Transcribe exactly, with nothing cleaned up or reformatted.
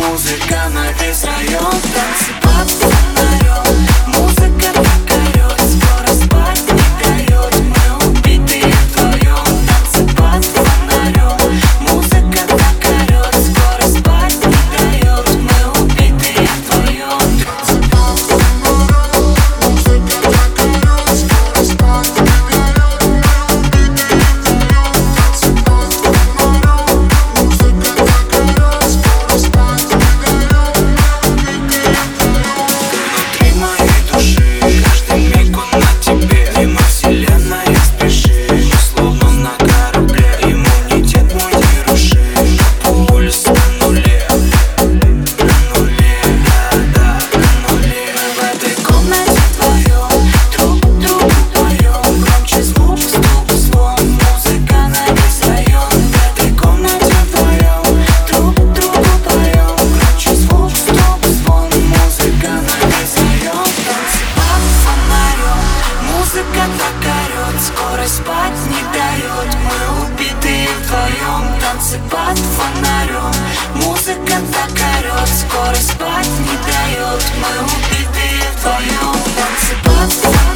Музыка на весь район, танцы под фонарем. Музыка так орёт, скоро спать не дает. Мы убитые вдвоем, танцы под фонарем. Музыка так орёт, скоро спать не дает. Мы убитые вдвоем. Музыка так орёт, скоро спать не дает. Мы убитые вдвоем, танцы под фонарем. Музыка так орёт, скоро спать не дает. Мы убитые вдвоем, танцы под фонарем.